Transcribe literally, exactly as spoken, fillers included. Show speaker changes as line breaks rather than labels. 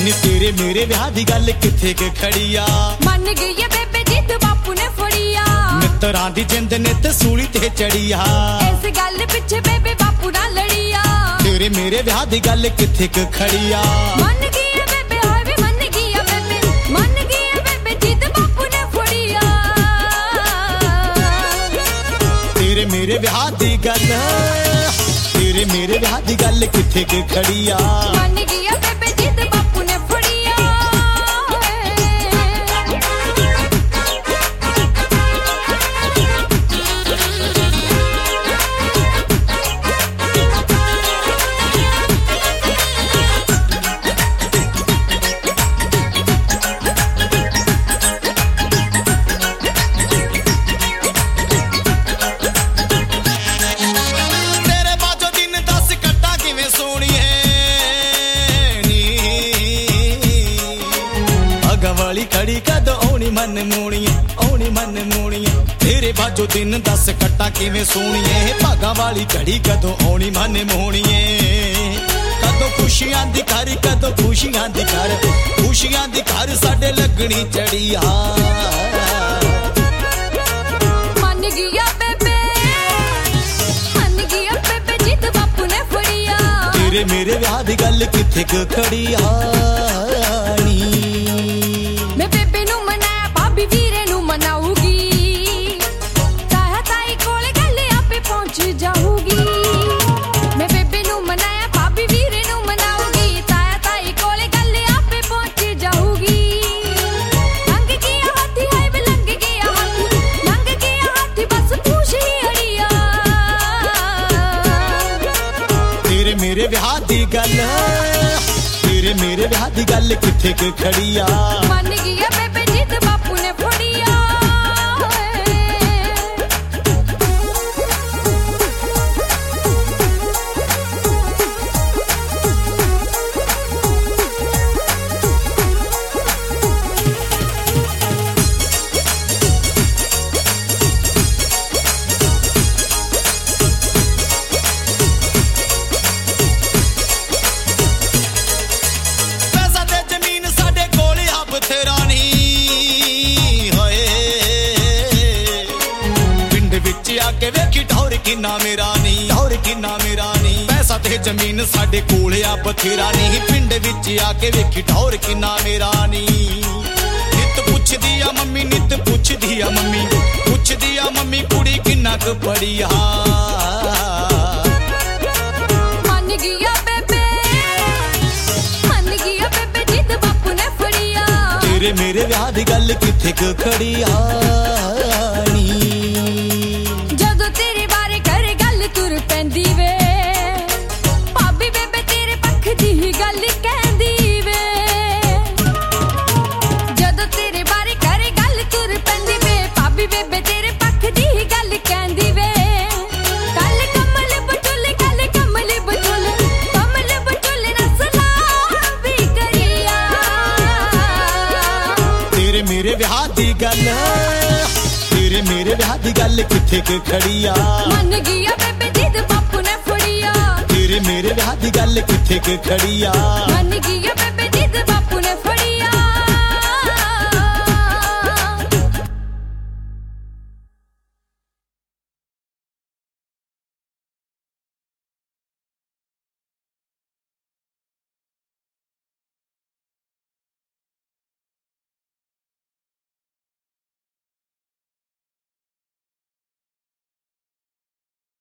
नी तेरे मेरे ब्याह दी गल किथे के खड़िया
मन गई है बेबे जिद बापू ने फड़िया
मित्तरां दी जिंद नित सूली ते चढ़िया
इस गल पिछे बेबे बापू ना लड़िया
तेरे मेरे ब्याह दी गल किथे के खड़िया
मन गई है बेबे हाय वे मन गई है बेबे मन गई है बेबे जिद बापू ने फड़िया
तेरे मेरे ब्याह दी गल तेरे मेरे ब्याह दी गल किथे के खड़िया
मन गई है बेबे जिद बापू ने फड़िया
वाली खड़ी कदों ओनी मन मोणिए ओनी मन मोणिए तेरे बाजो दिन दस कट्टा किवें सोणिए भागा वाली घड़ी कदों ओनी मन मोणिए कदों खुशियां दी घर कदों खुशियां दी घर खुशियां दी घर साडे लगनी चढ़िया
मन गया बेबे मन गया बेबे जिद बापू ने फड़िया
तेरे मेरे ब्याह दी गल किथे क खड़िया
मैं बेबे नू मनाया भाभी वीरे नू मनाऊगी ताया ताई कोल गल आपे पहुंच जाऊगी मैं बेबे नू मनाया भाभी वीरे नू मनाऊगी ताया ताई कोल गल आपे पहुंच जाऊगी लंघ गया हाथी हाय वे लंघ गया हाथी लंघ गया हाथी बस पूछ ही अड़िया
तेरे मेरे ब्याह दी गल तेरे मेरे ब्याह दी गल किथे के खड़िया
मन गया बेबे जिद बापू ने फड़िया
आके वेखी ढोर किन्ना मेरा नी ढोर किन्ना मेरा नी पैसा ते जमीन साडे कोल आ बथेरा नी पिंड विच आके वेखी ढोर किन्ना मेरा नी नित पुछदी आ मम्मी नित पुछदी आ मम्मी पुछदी आ मम्मी कुड़ी किन्ना क पढ़िया
मन गया बेबे मन गया बेबे जिद बापू ने फड़िया
तेरे मेरे ब्याह दी गल किथे क खड़िया
तुर पैंदी वे भाभी बेबे तेरे पख दी गल कहंदी वे जदों तेरे बारे करे गल तुर पैंदी वे भाभी बेबे तेरे पख दी गल कहंदी वे कल कमल बचुल कल कमल बचुल कमल बचुल ना सलाम भी करिया
तेरे मेरे ब्याह दी गल तेरे मेरे ब्याह दी गल किथे के खड़िया
मन गया बेबे जिद बापू ने फड़िया
तेरे मेरे ब्याह दी गल किथे के खड़िया
मन गया